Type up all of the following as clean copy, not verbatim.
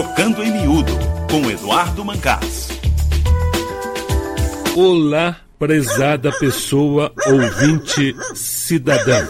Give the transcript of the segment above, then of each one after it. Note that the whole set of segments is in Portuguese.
Trocando em Miúdo, com Eduardo Mancás. Olá, prezada pessoa, ouvinte, cidadão.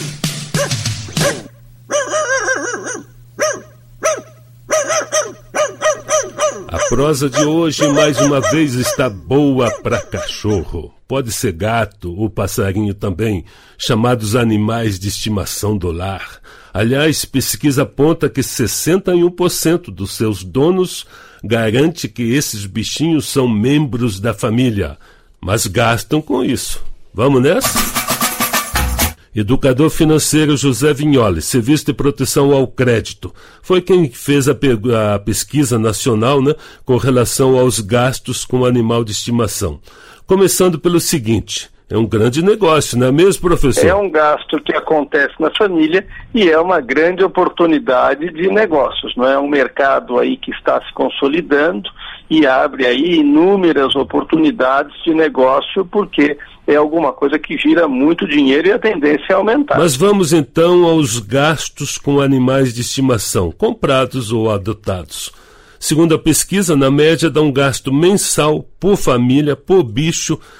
A prosa de hoje, mais uma vez, está boa para cachorro. Pode ser gato ou passarinho também, chamados animais de estimação do lar. Aliás, pesquisa aponta que 61% dos seus donos garante que esses bichinhos são membros da família, mas gastam com isso. Vamos nessa? Educador financeiro José Vignoli, Serviço de Proteção ao Crédito, foi quem fez a pesquisa nacional, com relação aos gastos com animal de estimação. Começando pelo seguinte: é um grande negócio, não é mesmo, professor? É um gasto que acontece na família e é uma grande oportunidade de negócios, não é? Um mercado aí que está se consolidando e abre aí inúmeras oportunidades de negócio, porque é alguma coisa que gira muito dinheiro e a tendência é aumentar. Mas vamos então aos gastos com animais de estimação, comprados ou adotados. Segundo a pesquisa, na média dá um gasto mensal por família, por bicho, R$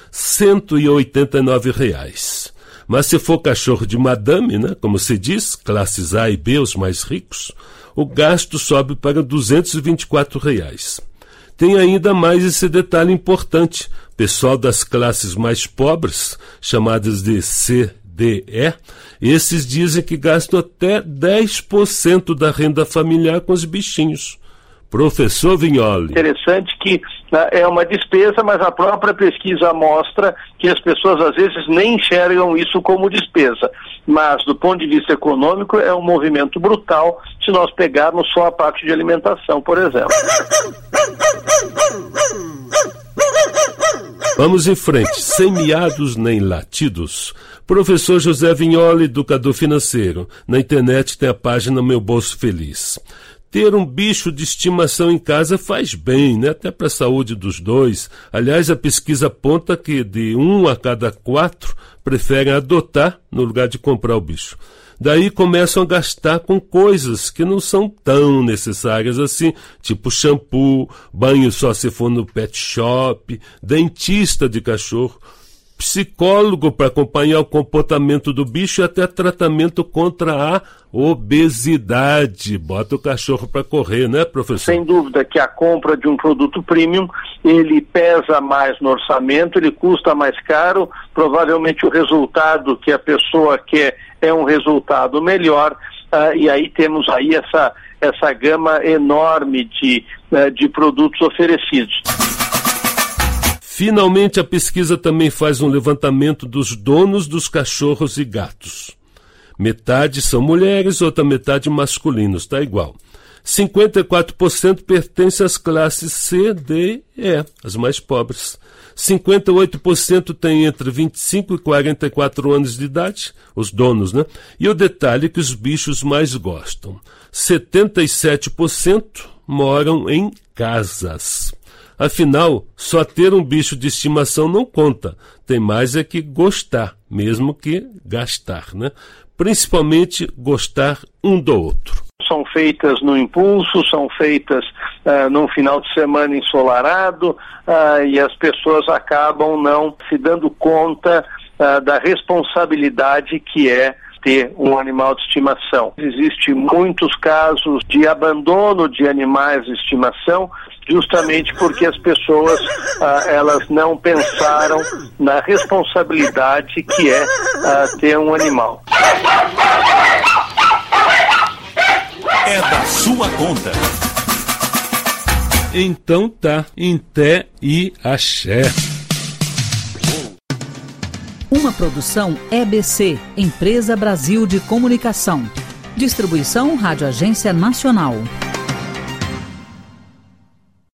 189. Mas se for cachorro de madame, como se diz, classes A e B, os mais ricos, o gasto sobe para R$ 224. Tem ainda mais esse detalhe importante. Pessoal das classes mais pobres, chamadas de CDE, esses dizem que gastam até 10% da renda familiar com os bichinhos. Professor Vignoli. Interessante que é uma despesa, mas a própria pesquisa mostra que as pessoas às vezes nem enxergam isso como despesa. Mas do ponto de vista econômico é um movimento brutal se nós pegarmos só a parte de alimentação, por exemplo. Vamos em frente, sem miados nem latidos. Professor José Vignoli, educador financeiro. Na internet tem a página Meu Bolso Feliz. Ter um bicho de estimação em casa faz bem, até para a saúde dos dois. Aliás, a pesquisa aponta que de 1 a cada 4 preferem adotar no lugar de comprar o bicho. Daí começam a gastar com coisas que não são tão necessárias assim, tipo shampoo, banho só se for no pet shop, dentista de cachorro, psicólogo para acompanhar o comportamento do bicho e até tratamento contra a obesidade. Bota o cachorro para correr, né, professor? Sem dúvida que a compra de um produto premium, ele pesa mais no orçamento, ele custa mais caro, provavelmente o resultado que a pessoa quer é um resultado melhor, e aí temos aí essa gama enorme de produtos oferecidos. Finalmente, a pesquisa também faz um levantamento dos donos dos cachorros e gatos. Metade são mulheres, outra metade masculinos, está igual. 54% pertencem às classes C, D e E, as mais pobres. 58% têm entre 25 e 44 anos de idade, os donos, E o detalhe é que os bichos mais gostam. 77% moram em casas. Afinal, só ter um bicho de estimação não conta. Tem mais é que gostar, mesmo que gastar, Principalmente gostar um do outro. São feitas no impulso, são feitas num final de semana ensolarado, e as pessoas acabam não se dando conta da responsabilidade que é ter um animal de estimação. Existem muitos casos de abandono de animais de estimação, justamente porque as pessoas elas não pensaram na responsabilidade que é ter um animal. É da sua conta. Então tá, em té e axé. Uma produção EBC, Empresa Brasil de Comunicação. Distribuição Rádio Agência Nacional.